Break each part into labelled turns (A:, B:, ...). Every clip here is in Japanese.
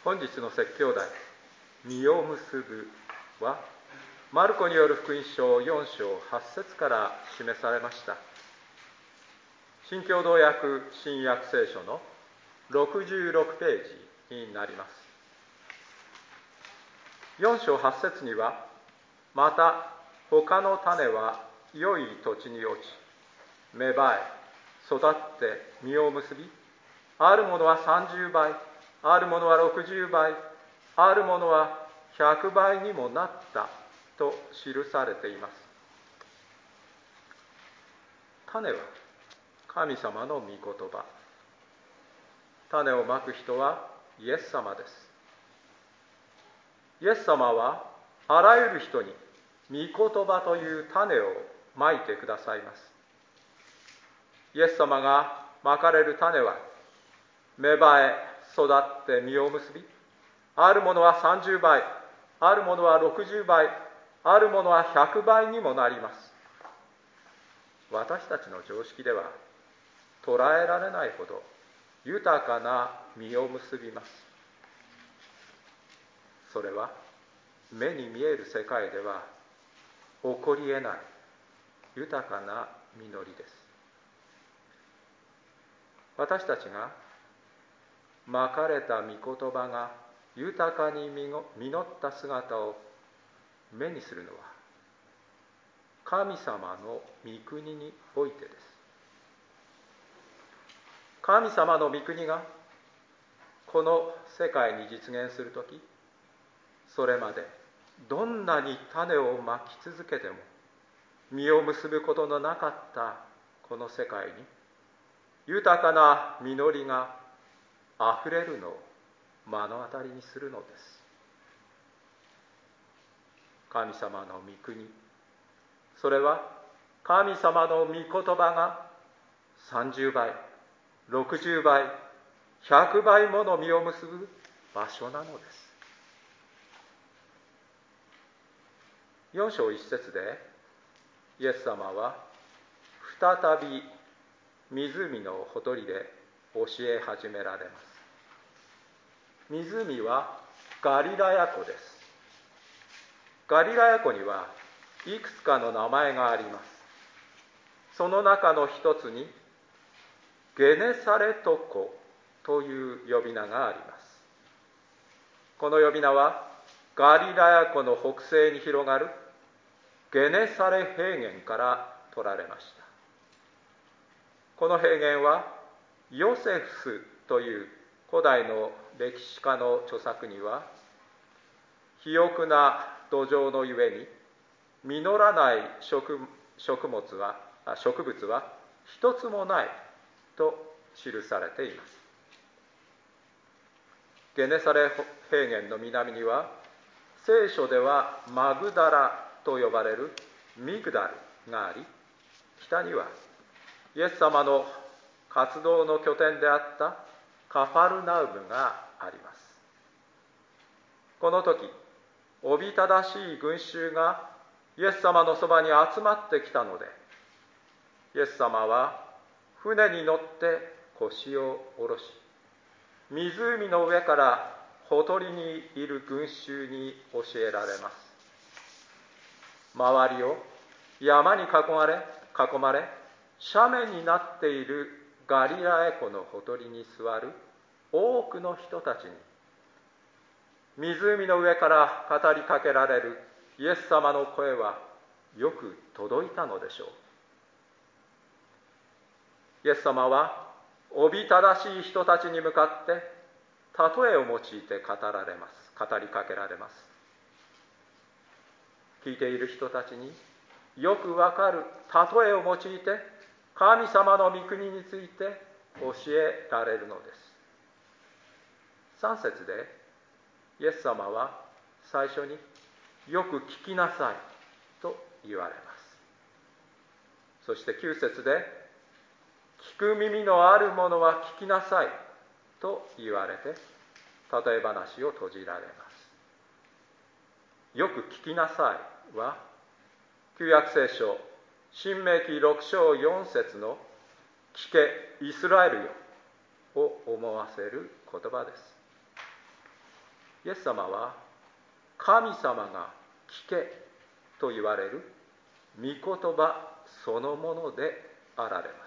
A: 本日の説教題、実を結ぶは、マルコによる福音書4章8節から示されました。新共同訳新約聖書の66ページになります。4章8節には、また他の種は良い土地に落ち、芽生え、育って実を結び、あるものは30倍、あるものは60倍、あるものは100倍にもなったと記されています。種は神様の御言葉。種をまく人はイエス様です。イエス様はあらゆる人に御言葉という種をまいてくださいます。イエス様がまかれる種は、芽生え、育って実を結び、あるものは30倍、あるものは60倍、あるものは100倍にもなります。私たちの常識では捉えられないほど豊かな実を結びます。それは目に見える世界では起こり得ない豊かな実りです。私たちがまかれた御言葉が豊かに実った姿を目にするのは、神様の御国においてです。神様の御国がこの世界に実現するとき、それまでどんなに種をまき続けても実を結ぶことのなかったこの世界に、豊かな実りがあふれるのを目の当たりにするのです。神様の御国、それは神様の御言葉が30倍、60倍、100倍もの実を結ぶ場所なのです。4章1節でイエス様は再び湖のほとりで教え始められます。湖はガリラヤ湖です。ガリラヤ湖にはいくつかの名前があります。その中の一つにゲネサレト湖という呼び名があります。この呼び名はガリラヤ湖の北西に広がるゲネサレ平原から取られました。この平原はヨセフスという古代の歴史家の著作には、肥沃な土壌のゆえに実らない植物は一つもないと記されています。ゲネサレ平原の南には、聖書ではマグダラと呼ばれるミグダルがあり、北にはイエス様の活動の拠点であったカファルナウムがあります。この時、おびただしい群衆がイエス様のそばに集まってきたので、イエス様は船に乗って腰を下ろし、湖の上からほとりにいる群衆に教えられます。周りを山に囲まれ、斜面になっているガリラヤ湖のほとりに座る多くの人たちに、湖の上から語りかけられるイエス様の声はよく届いたのでしょう。イエス様はおびただしい人たちに向かって例えを用いて語りかけられます。聞いている人たちによくわかる例えを用いて神様の御国について教えられるのです。3節でイエス様は最初によく聞きなさいと言われます。そして9節で聞く耳のあるものは聞きなさいと言われて例え話を閉じられます。よく聞きなさいは旧約聖書申命記6章4節の聞けイスラエルよを思わせる言葉です。 イエス様は神様が聞けと言われる御言葉そのものであられます。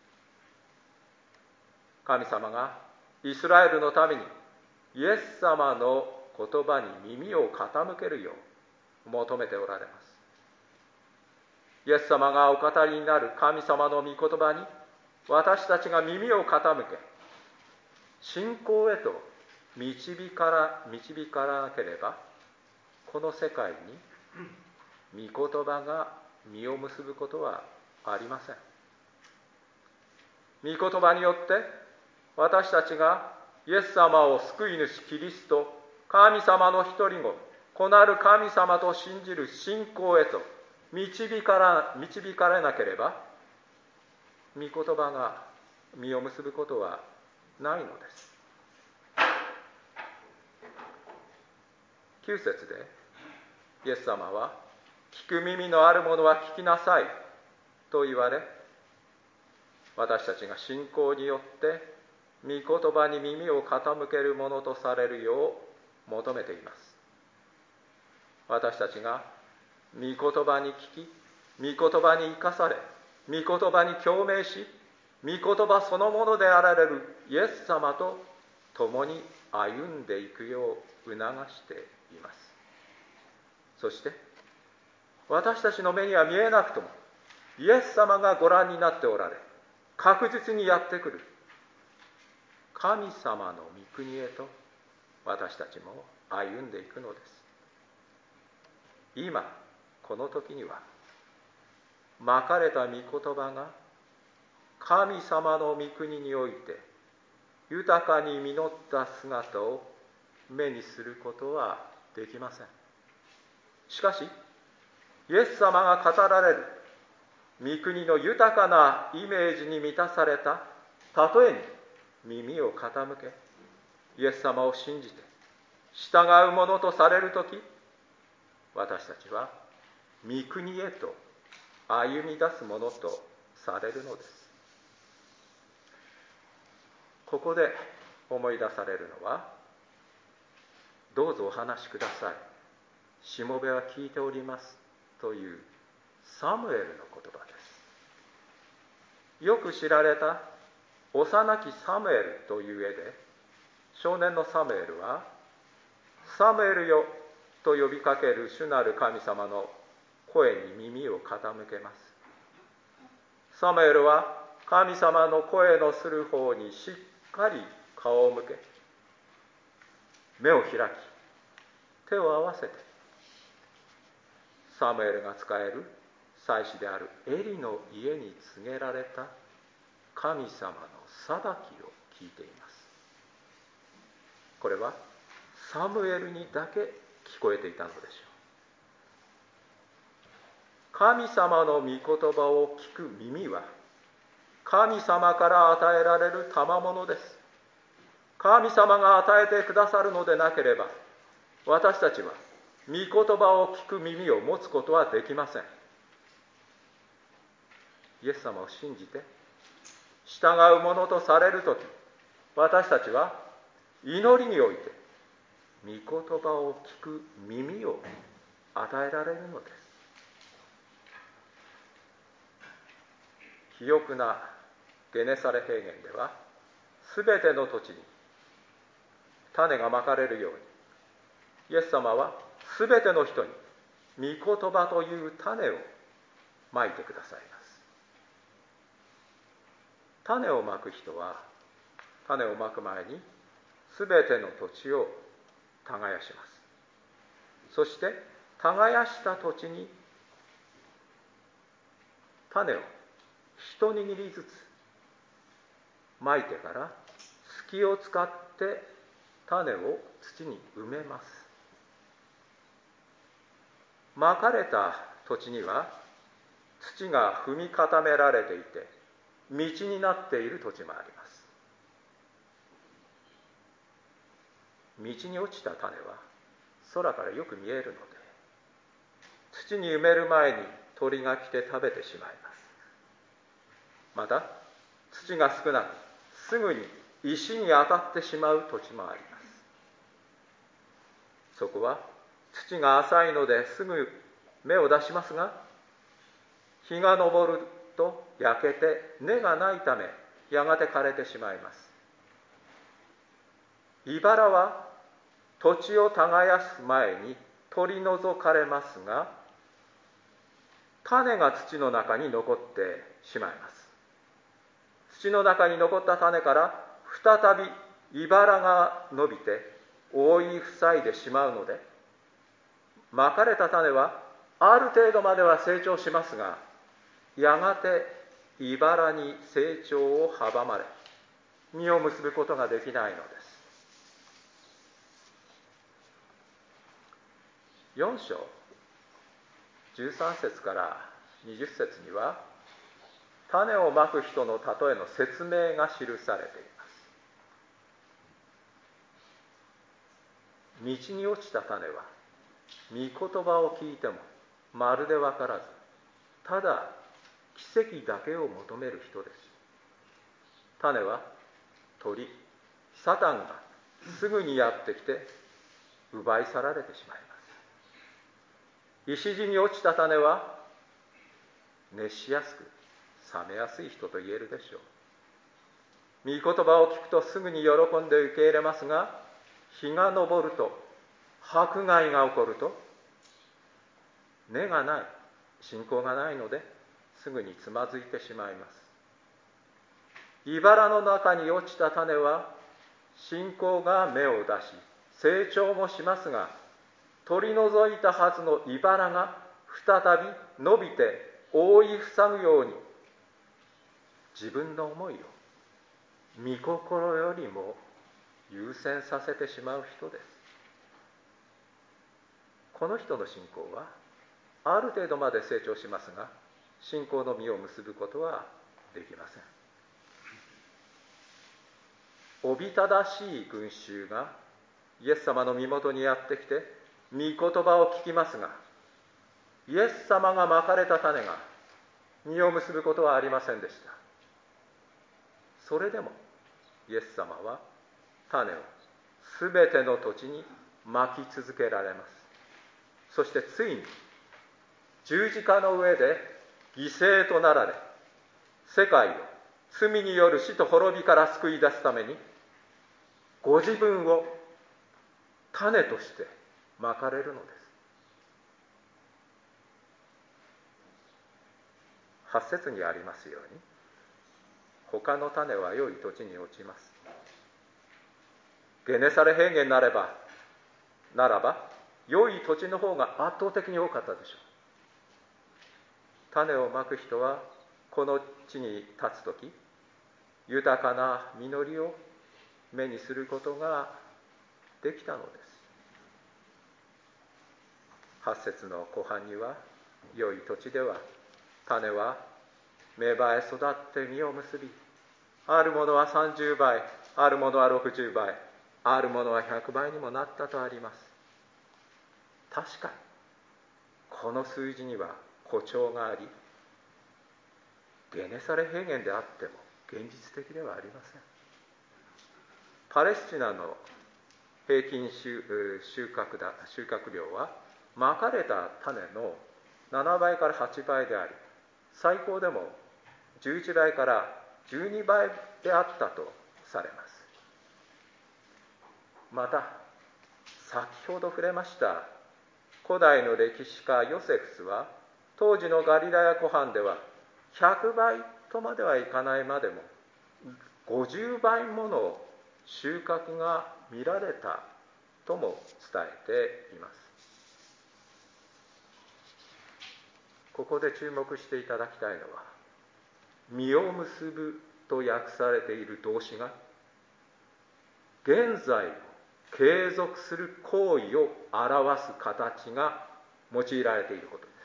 A: 神様がイスラエルのためにイエス様の言葉に耳を傾けるよう求めておられます。イエス様がお語りになる神様の御言葉に私たちが耳を傾け、信仰へと導からなければ、この世界に御言葉が実を結ぶことはありません。御言葉によって私たちがイエス様を救い主キリスト、神様の一人子、子なる神様と信じる信仰へと導かれなければ、御言葉が実を結ぶことはないのです。9節でイエス様は、聞く耳のある者は聞きなさいと言われ、私たちが信仰によって御言葉に耳を傾けるものとされるよう求めています。私たちが御言葉に聞き、御言葉に生かされ、御言葉に共鳴し、御言葉そのものであられるイエス様と共に歩んでいくよう促しています。そして私たちの目には見えなくともイエス様がご覧になっておられ、確実にやってくる神様の御国へと私たちも歩んでいくのです。今この時にはまかれた御言葉が神様の御国において豊かに実った姿を目にすることはできません。しかしイエス様が語られる御国の豊かなイメージに満たされた例えに耳を傾け、イエス様を信じて従うものとされるとき、私たちは御国へと歩み出すものとされるのです。ここで思い出されるのは、どうぞお話しください、しもべは聞いておりますというサムエルの言葉です。よく知られた幼きサムエルという絵で、少年のサムエルはサムエルよと呼びかける主なる神様の声に耳を傾けます。サムエルは神様の声のする方にしっかり顔を向け、目を開き手を合わせて、サムエルが仕える祭司であるエリの家に告げられた神様の裁きを聞いています。これはサムエルにだけ聞こえていたのでしょう。神様の御言葉を聞く耳は神様から与えられる賜物です。神様が与えてくださるのでなければ、私たちは御言葉を聞く耳を持つことはできません。イエス様を信じて従うものとされるとき、私たちは祈りにおいて御言葉を聞く耳を与えられるのです。肥沃なゲネサレ平原では、すべての土地に種がまかれるように、イエス様はすべての人に御言葉という種をまいてくださいます。種をまく人は種をまく前にすべての土地を耕します。そして耕した土地に種を一握りずつまいてから、隙を使って種を土に埋めます。まかれた土地には土が踏み固められていて道になっている土地もあります。道に落ちた種は空からよく見えるので、土に埋める前に鳥が来て食べてしまいます。また土が少なくすぐに石に当たってしまう土地もあります。 そこは土が浅いのですぐ芽を出しますが、日が昇ると焼けて根がないため、やがて枯れてしまいます。茨は土地を耕す前に取り除かれますが、種が土の中に残ってしまいます。土の中に残った種から再び茨が伸びて覆い塞いでしまうので、まかれた種はある程度までは成長しますが、やがて茨に成長を阻まれ、実を結ぶことができないのです。4章13節から20節には、種をまく人の例えの説明が記されています。道に落ちた種は、御言葉を聞いてもまるで分からず、ただ奇跡だけを求める人です。種は鳥、サタンがすぐにやってきて奪い去られてしまいます。石地に落ちた種は、熱しやすく冷めやすい人と言えるでしょう。御言葉を聞くとすぐに喜んで受け入れますが、日が昇ると、迫害が起こると、根がない、信仰がないので、すぐにつまずいてしまいます。茨の中に落ちた種は、信仰が芽を出し、成長もしますが、取り除いたはずの茨が再び伸びて覆い塞ぐように、自分の思いを御心よりも優先させてしまう人です。この人の信仰はある程度まで成長しますが、信仰の実を結ぶことはできません。おびただしい群衆がイエス様の身元にやってきて御言葉を聞きますが、イエス様がまかれた種が実を結ぶことはありませんでした。それでもイエス様は種をすべての土地にまき続けられます。そしてついに十字架の上で犠牲となられ、世界を罪による死と滅びから救い出すために、ご自分を種としてまかれるのです。8節にありますように、他の種は良い土地に落ちます。ゲネサレ平原ならば良い土地の方が圧倒的に多かったでしょう。種をまく人はこの地に立つとき、豊かな実りを目にすることができたのです。8節の後半には、良い土地では種は芽生え育って実を結び、あるものは30倍、あるものは60倍、あるものは100倍にもなったとあります。確かにこの数字には誇張があり、ゲネサレ平原であっても現実的ではありません。パレスチナの平均収穫量は、まかれた種の7倍から8倍であり、最高でも11倍から12倍であったとされます。また、先ほど触れました古代の歴史家ヨセフスは、当時のガリラヤ湖畔では100倍とまではいかないまでも50倍もの収穫が見られたとも伝えています。ここで注目していただきたいのは、実を結ぶと訳されている動詞が現在継続する行為を表す形が用いられていることです。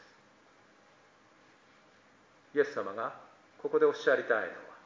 A: イエス様がここでおっしゃりたい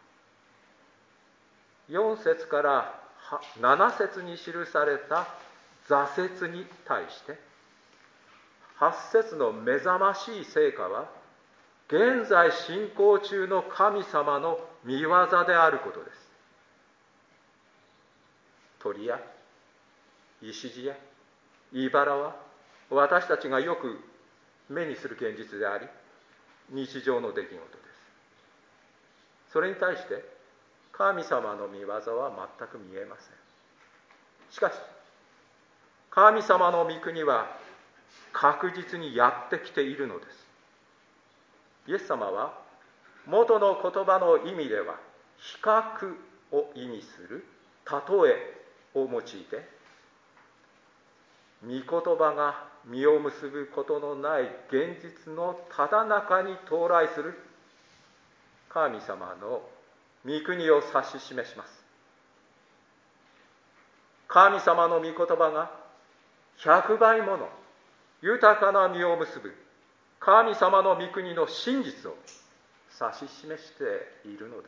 A: のは、4節から7節に記された挫折に対して、8節の目覚ましい成果は現在進行中の神様の御業であることです。鳥や石地や茨は私たちがよく目にする現実であり、日常の出来事です。それに対して神様の御業は全く見えません。しかし神様の御国は確実にやってきているのです。イエス様は元の言葉の意味では比較を意味する例えを用いて、御言葉が実を結ぶことのない現実のただ中に到来する神様の御国を指し示します。神様の御言葉が100倍もの豊かな実を結ぶ神様の御国の真実を指し示しているのです。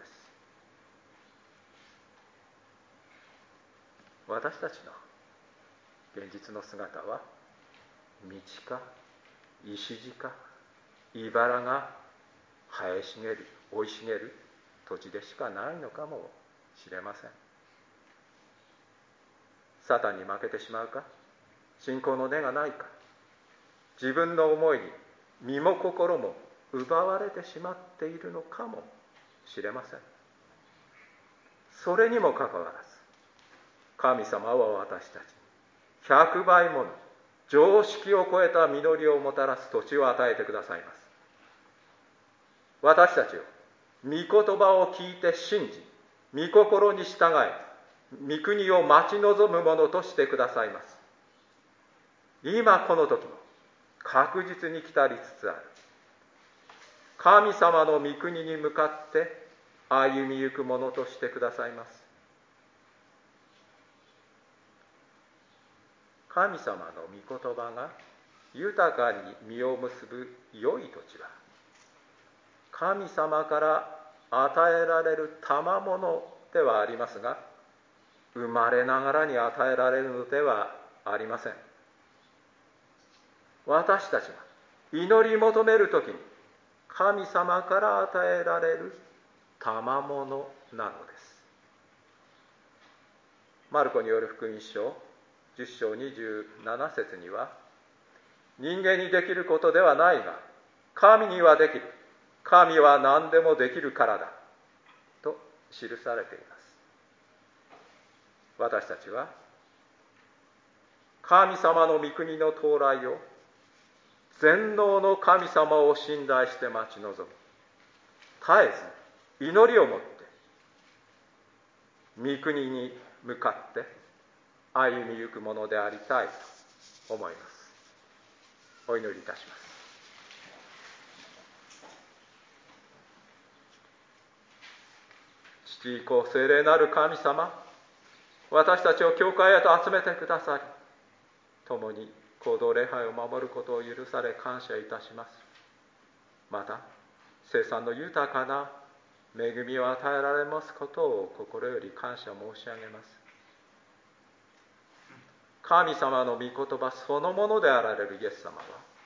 A: 私たちの現実の姿は道か石地か茨が生え茂る生い茂る土地でしかないのかもしれません。サタンに負けてしまうか、信仰の根がないか、自分の思いに身も心も奪われてしまっているのかもしれません。それにもかかわらず、神様は私たちに100倍もの常識を超えた実りをもたらす土地を与えてくださいます。私たちを御言葉を聞いて信じ、御心に従い、御国を待ち望むものとしてくださいます。今この時も確実に来たりつつある神様の御国に向かって歩みゆくものとしてくださいます。神様の御言葉が豊かに実を結ぶ良い土地は、神様から与えられる賜物ではありますが、生まれながらに与えられるのではありません。私たちが祈り求めるときに神様から与えられる賜物なのです。マルコによる福音書10章27節には、人間にできることではないが神にはできる、神は何でもできるからだと記されています。私たちは神様の御国の到来を全能の神様を信頼して待ち望み、絶えず祈りをもって御国に向かって歩みゆくものでありたいと思います。お祈りいたします。父子聖霊なる神様、私たちを教会へと集めてくださり、共に行動礼拝を守ることを許され感謝いたします。また聖餐の豊かな恵みを与えられますことを心より感謝申し上げます。神様の御言葉そのものであられるイエス様は、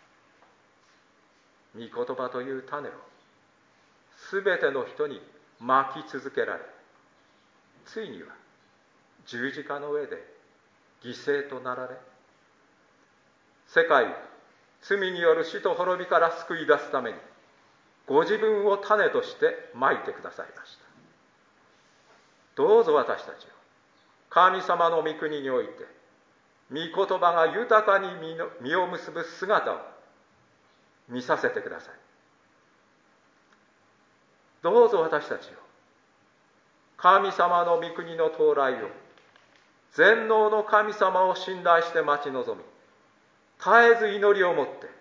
A: 御言葉という種をすべての人にまき続けられ、ついには十字架の上で犠牲となられ、世界を罪による死と滅びから救い出すためにご自分を種としてまいてくださいました。どうぞ私たちを神様の御国において御言葉が豊かに実を結ぶ姿を見させてください。どうぞ私たちを神様の御国の到来を全能の神様を信頼して待ち望み、絶えず祈りをもって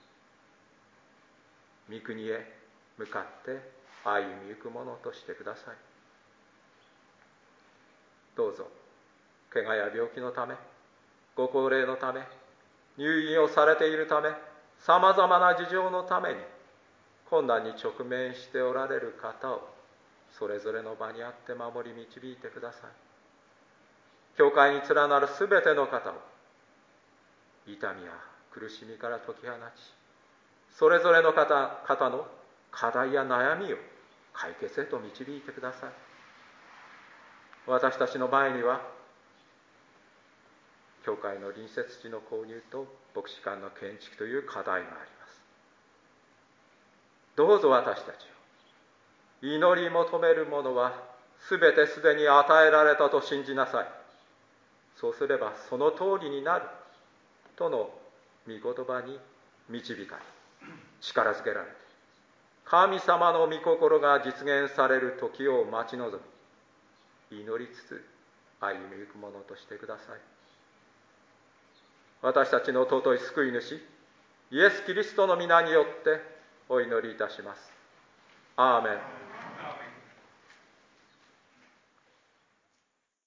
A: 御国へ向かって歩みゆくものとしてください。どうぞ怪我や病気のため、ご高齢のため、入院をされているため、さまざまな事情のために困難に直面しておられる方をそれぞれの場にあって守り導いてください。教会に連なるすべての方を痛みや苦しみから解き放ち、それぞれの方の課題や悩みを解決へと導いてください。私たちの前には教会の隣接地の購入と牧師館の建築という課題があります。どうぞ私たちを、祈り求めるものはすべてすでに与えられたと信じなさい。そうすればその通りになるとの御言葉に導かれ、力づけられて、神様の御心が実現される時を待ち望み、祈りつつ歩みゆくものとしてください。私たちの尊い救い主イエス・キリストの皆によってお祈りいたします。アーメン。